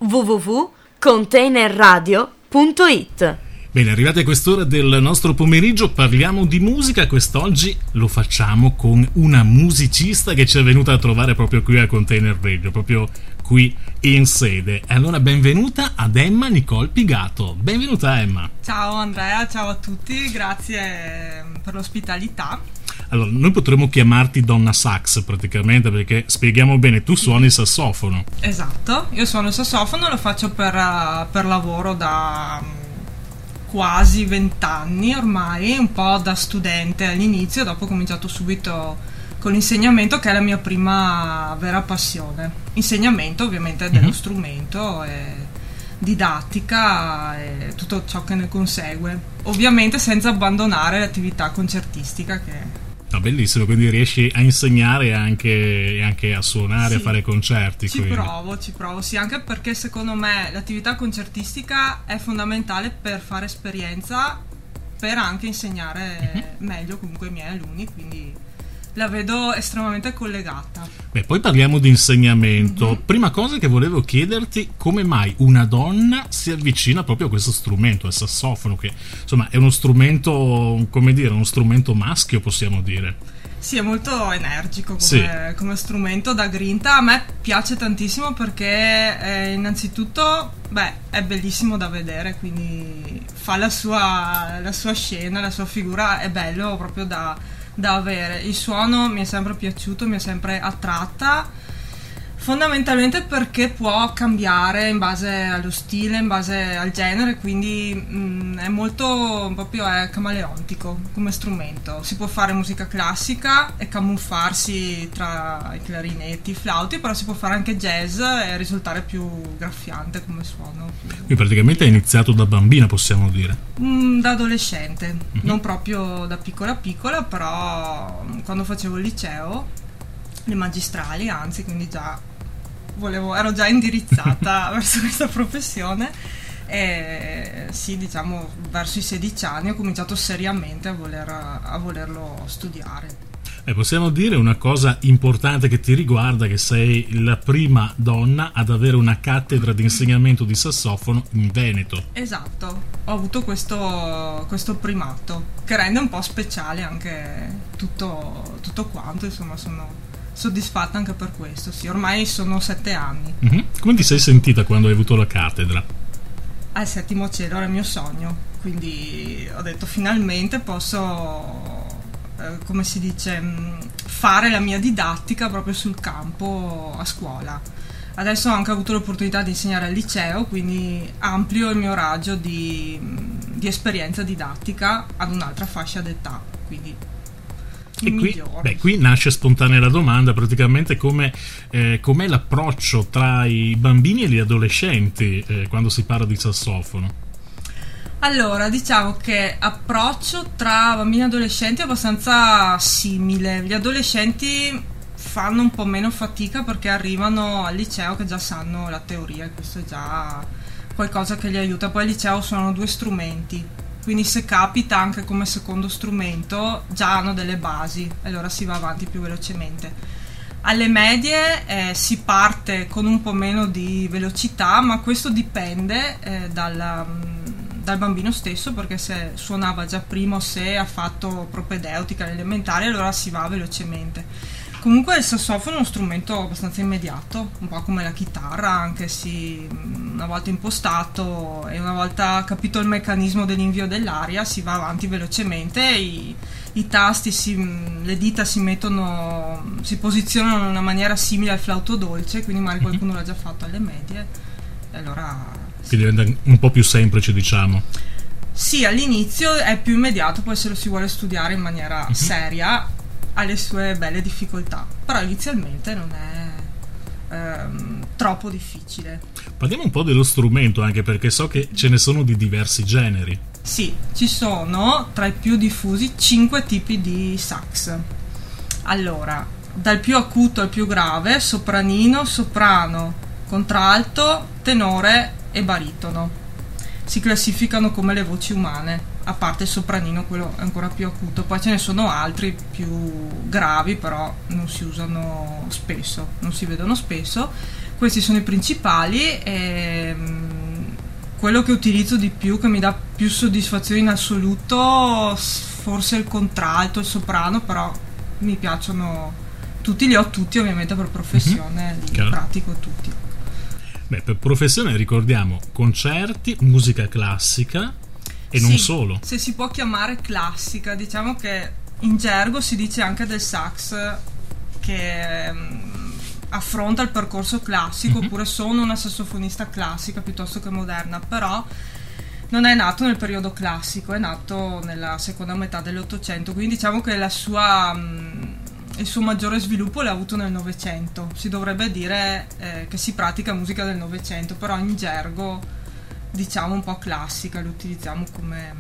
www.containerradio.it. Bene, arrivati a quest'ora del nostro pomeriggio parliamo di musica. Quest'oggi lo facciamo con una musicista che ci è venuta a trovare proprio qui a Container Radio, proprio qui in sede. E allora benvenuta ad Emma Nicole Pigato. Benvenuta Emma. Ciao Andrea, ciao a tutti, grazie per l'ospitalità. Allora, noi potremmo chiamarti Donna Sax praticamente, perché spieghiamo bene, tu suoni il sassofono. Esatto, io suono il sassofono, lo faccio per lavoro da quasi 20 anni ormai, un po' da studente all'inizio, dopo ho cominciato subito con l'insegnamento, che è la mia prima vera passione. Insegnamento ovviamente dello strumento e didattica e tutto ciò che ne consegue, ovviamente senza abbandonare l'attività concertistica che... No, bellissimo, quindi riesci a insegnare e anche a suonare, sì, a fare concerti. Ci provo, sì, anche perché secondo me l'attività concertistica è fondamentale per fare esperienza, per anche insegnare meglio comunque ai miei alunni, quindi la vedo estremamente collegata. Beh, poi parliamo di insegnamento. Prima cosa che volevo chiederti, come mai una donna si avvicina proprio a questo strumento, al sassofono, che insomma è uno strumento, come dire, uno strumento maschio, possiamo dire. Sì, è molto energico sì, come strumento, da grinta. A me piace tantissimo perché innanzitutto è bellissimo da vedere, quindi fa la sua scena, la sua figura, è bello proprio da avere. Il suono mi è sempre piaciuto, mi è sempre attratta, fondamentalmente perché può cambiare in base allo stile, in base al genere, quindi è molto proprio camaleontico come strumento. Si può fare musica classica e camuffarsi tra i clarinetti, i flauti, però si può fare anche jazz e risultare più graffiante come suono. Quindi praticamente hai iniziato da bambina, possiamo dire? Da adolescente, non proprio da piccola, però quando facevo il liceo, le magistrali anzi, quindi ero già indirizzata verso questa professione, e sì, diciamo verso i 16 anni ho cominciato seriamente a volerlo studiare. Possiamo dire una cosa importante che ti riguarda, che sei la prima donna ad avere una cattedra di insegnamento di sassofono in Veneto. Esatto, ho avuto questo primato che rende un po' speciale anche tutto quanto, insomma sono soddisfatta anche per questo. Sì, ormai sono 7 anni. Come ti sei sentita quando hai avuto la cattedra? Al settimo cielo era il mio sogno, quindi ho detto finalmente posso, come si dice, fare la mia didattica proprio sul campo a scuola. Adesso ho anche avuto l'opportunità di insegnare al liceo, quindi amplio il mio raggio di esperienza didattica ad un'altra fascia d'età, quindi qui nasce spontanea la domanda, praticamente com'è l'approccio tra i bambini e gli adolescenti quando si parla di sassofono? Allora, diciamo che approccio tra bambini e adolescenti è abbastanza simile. Gli adolescenti fanno un po' meno fatica perché arrivano al liceo che già sanno la teoria, e questo è già qualcosa che li aiuta. Poi al liceo suonano 2 strumenti, quindi se capita anche come secondo strumento già hanno delle basi, e allora si va avanti più velocemente. Alle medie si parte con un po' meno di velocità, ma questo dipende dal bambino stesso, perché se suonava già prima o se ha fatto propedeutica alle elementari, allora si va velocemente. Comunque il sassofono è uno strumento abbastanza immediato, un po' come la chitarra, anche se una volta impostato e una volta capito il meccanismo dell'invio dell'aria si va avanti velocemente. I tasti, le dita si posizionano in una maniera simile al flauto dolce, quindi magari qualcuno l'ha già fatto alle medie, e allora che diventa un po' più semplice, diciamo. Sì, all'inizio è più immediato, poi se lo si vuole studiare in maniera seria ha le sue belle difficoltà, però inizialmente non è troppo difficile. Parliamo un po' dello strumento, anche perché so che ce ne sono di diversi generi. Sì, ci sono tra i più diffusi 5 tipi di sax. Allora, dal più acuto al più grave: sopranino, soprano, contralto, tenore e baritono. Si classificano come le voci umane, a parte il sopranino, quello è ancora più acuto. Poi ce ne sono altri più gravi, però non si usano spesso, non si vedono spesso. Questi sono i principali. Quello che utilizzo di più, che mi dà più soddisfazione in assoluto, forse il contralto, il soprano, però mi piacciono tutti, li ho tutti ovviamente per professione, li pratico tutti. Beh, per professione ricordiamo concerti, musica classica e non solo. Se si può chiamare classica, diciamo che in gergo si dice anche del sax che affronta il percorso classico, oppure sono una sassofonista classica piuttosto che moderna, però non è nato nel periodo classico, è nato nella seconda metà dell'Ottocento, quindi diciamo che il suo maggiore sviluppo l'ha avuto nel Novecento. Si dovrebbe dire che si pratica musica del Novecento, però in gergo diciamo un po' classica, lo utilizziamo come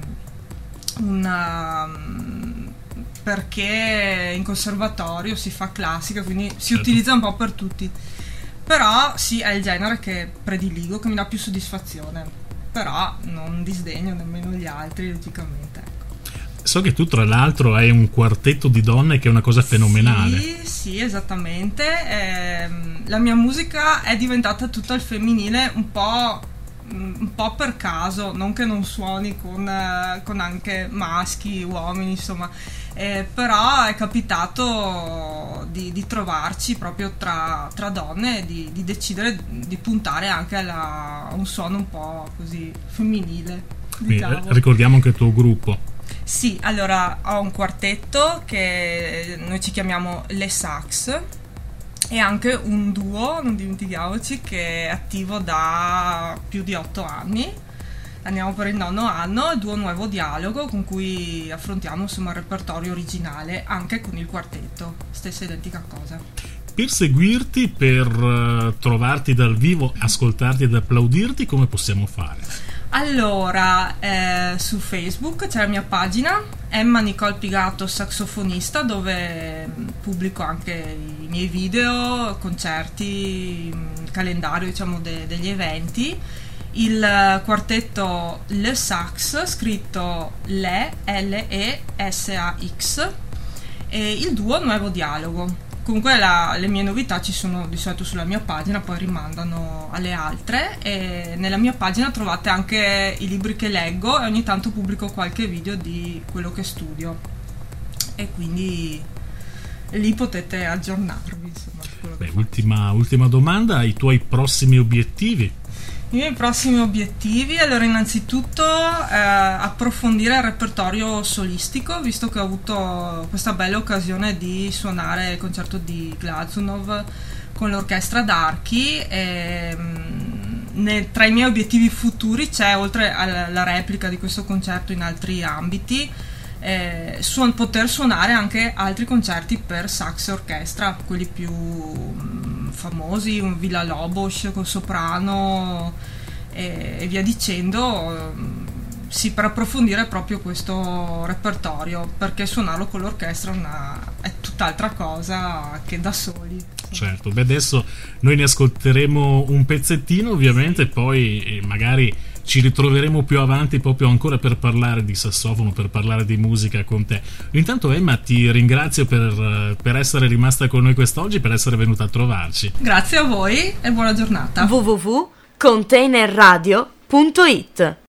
perché in conservatorio si fa classica, quindi si utilizza un po' per tutti, però sì, è il genere che prediligo, che mi dà più soddisfazione, però non disdegno nemmeno gli altri, logicamente, ecco. So che tu tra l'altro hai un quartetto di donne, che è una cosa fenomenale. Sì, esattamente. La mia musica è diventata tutta al femminile un po' per caso, non che non suoni con anche maschi, uomini, insomma, però è capitato di trovarci proprio tra donne e di decidere di puntare anche a un suono un po' così femminile, diciamo. Ricordiamo anche il tuo gruppo. Sì, allora ho un quartetto che noi ci chiamiamo Le Sax, e anche un duo, non dimentichiamoci, che è attivo da più di 8 anni. Andiamo per il 9° anno, il duo Nuovo Dialogo, con cui affrontiamo insomma il repertorio originale anche con il quartetto, stessa identica cosa. Per seguirti, per trovarti dal vivo, ascoltarti ed applaudirti, come possiamo fare? Allora, su Facebook c'è la mia pagina Emma Nicole Pigato Saxofonista, dove pubblico anche i miei video, concerti, il calendario, diciamo, degli eventi. Il quartetto Le Sax, scritto L-E-S-A-X, e il duo Nuovo Dialogo. Comunque le mie novità ci sono di solito sulla mia pagina, poi rimandano alle altre, e nella mia pagina trovate anche i libri che leggo e ogni tanto pubblico qualche video di quello che studio, e quindi lì potete aggiornarvi, insomma. Beh, ultima domanda, i tuoi prossimi obiettivi? I miei prossimi obiettivi, allora, innanzitutto approfondire il repertorio solistico, visto che ho avuto questa bella occasione di suonare il concerto di Glazunov con l'orchestra d'archi. Tra i miei obiettivi futuri c'è, oltre alla replica di questo concerto in altri ambiti, poter suonare anche altri concerti per sax e orchestra, quelli più famosi, un Villa-Lobos con soprano e via dicendo, sì, per approfondire proprio questo repertorio, perché suonarlo con l'orchestra è tutt'altra cosa che da soli. Certo, beh, adesso noi ne ascolteremo un pezzettino, ovviamente, poi magari ci ritroveremo più avanti proprio ancora per parlare di sassofono, per parlare di musica con te. Intanto, Emma, ti ringrazio per essere rimasta con noi quest'oggi, per essere venuta a trovarci. Grazie a voi e buona giornata. www.containerradio.it